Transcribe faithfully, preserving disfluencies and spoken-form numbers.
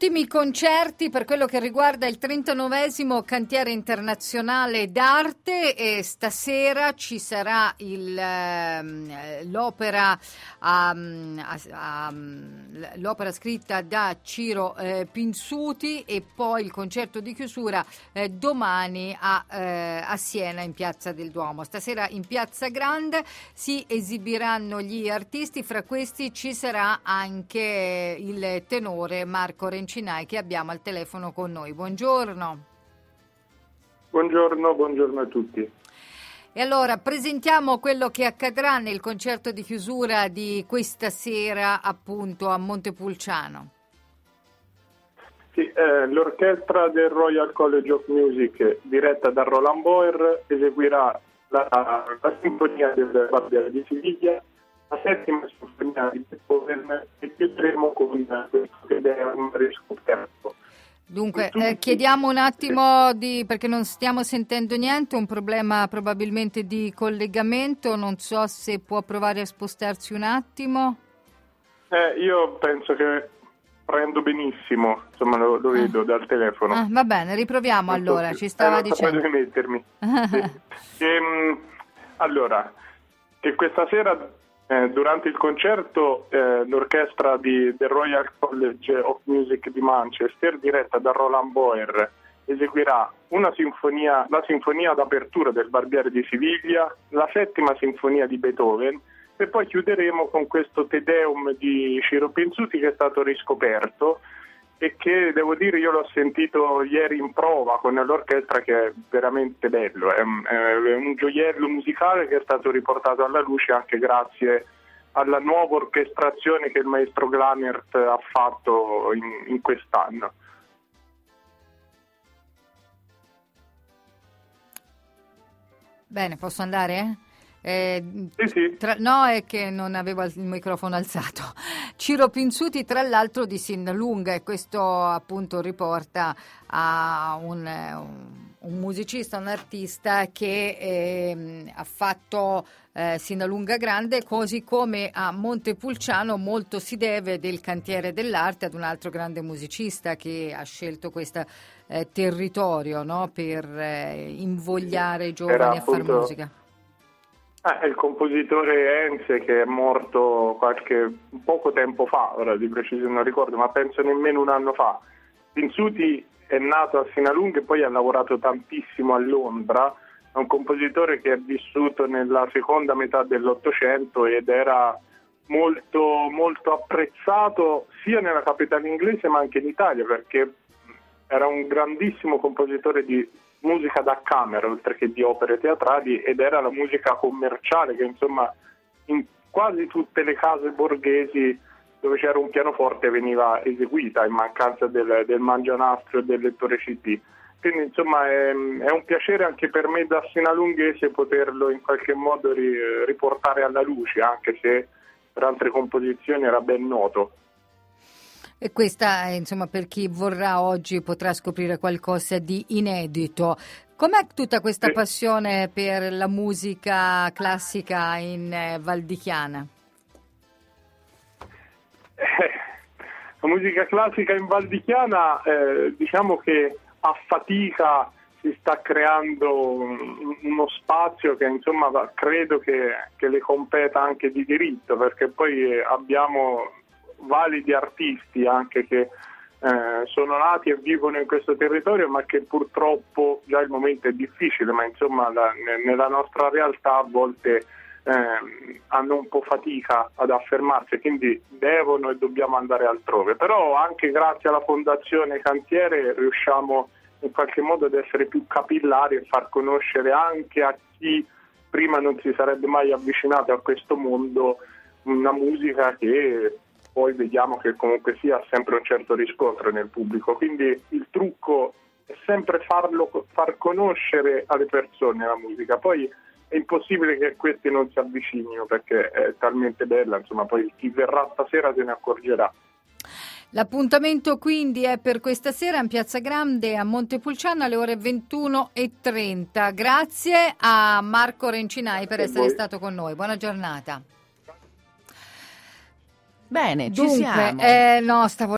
Ultimi concerti per quello che riguarda il trentanovesimo Cantiere Internazionale d'Arte, e stasera ci sarà il, eh, l'opera, um, um, l'opera scritta da Ciro eh, Pinsuti, e poi il concerto di chiusura eh, domani a, eh, a Siena in Piazza del Duomo. Stasera in Piazza Grande si esibiranno gli artisti, fra questi ci sarà anche il tenore Marco Rencinai, che abbiamo al telefono con noi. Buongiorno. Buongiorno, buongiorno a tutti. E allora presentiamo quello che accadrà nel concerto di chiusura di questa sera, appunto a Montepulciano. Sì, eh, l'orchestra del Royal College of Music, diretta da Roland Boer, eseguirà la, la sinfonia del Barbiere di Siviglia, la settima sinfonia di Beethoven, e chiuderemo con questo che è un riscoperto. Dunque, eh, chiediamo un attimo di, perché non stiamo sentendo niente, un problema probabilmente di collegamento, non so se può provare a spostarsi un attimo. Eh, io penso che prendo benissimo, insomma lo, lo vedo ah. dal telefono. Ah, va bene, riproviamo non allora, so ci stava eh, dicendo. Dove mettermi. sì. ehm, allora, che questa sera Eh, durante il concerto eh, l'orchestra di, del Royal College of Music di Manchester, diretta da Roland Boer, eseguirà una sinfonia, la sinfonia d'apertura del Barbiere di Siviglia, la settima sinfonia di Beethoven, e poi chiuderemo con questo Te Deum di Ciro Pinsuti, che è stato riscoperto e che, devo dire, io l'ho sentito ieri in prova con l'orchestra, che è veramente bello, è un, è un gioiello musicale che è stato riportato alla luce anche grazie alla nuova orchestrazione che il maestro Glanert ha fatto in, in quest'anno. Bene, posso andare? Eh, sì, sì. Tra, no, è che non avevo il microfono alzato. Ciro Pinsuti, tra l'altro di Sinalunga, e questo appunto riporta a un, un, un musicista, un artista che eh, ha fatto eh, Sinalunga Grande, così come a Montepulciano molto si deve del Cantiere dell'Arte ad un altro grande musicista che ha scelto questo eh, territorio, no, per eh, invogliare i giovani Era a fare appunto... musica. Ah, è il compositore Enze, che è morto qualche poco tempo fa, ora di preciso non ricordo, ma penso nemmeno un anno fa. Pinsuti è nato a Sinalunga e poi ha lavorato tantissimo a Londra, è un compositore che è vissuto nella seconda metà dell'Ottocento ed era molto, molto apprezzato sia nella capitale inglese ma anche in Italia, perché era un grandissimo compositore di musica da camera oltre che di opere teatrali, ed era la musica commerciale che insomma in quasi tutte le case borghesi dove c'era un pianoforte veniva eseguita in mancanza del, del mangianastro e del lettore C D. Quindi insomma è, è un piacere anche per me da sinalunghese poterlo in qualche modo ri, riportare alla luce, anche se per altre composizioni era ben noto. E questa, insomma, per chi vorrà oggi potrà scoprire qualcosa di inedito. Com'è tutta questa sì. passione per la musica classica in eh, Valdichiana? Eh, la musica classica in Valdichiana, eh, diciamo che a fatica si sta creando un, uno spazio che insomma credo che, che le competa anche di diritto, perché poi abbiamo validi artisti anche che eh, sono nati e vivono in questo territorio, ma che purtroppo già il momento è difficile, ma insomma la, nella nostra realtà a volte eh, hanno un po' fatica ad affermarsi, quindi devono e dobbiamo andare altrove. Però anche grazie alla Fondazione Cantiere riusciamo in qualche modo ad essere più capillari e far conoscere anche a chi prima non si sarebbe mai avvicinato a questo mondo una musica che poi vediamo che comunque sia ha sempre un certo riscontro nel pubblico, quindi il trucco è sempre farlo, far conoscere alle persone la musica. Poi è impossibile che questi non si avvicinino perché è talmente bella, insomma poi chi verrà stasera se ne accorgerà. L'appuntamento quindi è per questa sera in Piazza Grande a Montepulciano alle ore ventuno e trenta. Grazie a Marco Rencinai per essere voi. stato con noi. Buona giornata. Bene, ci Dunque, siamo. Eh, no, stavo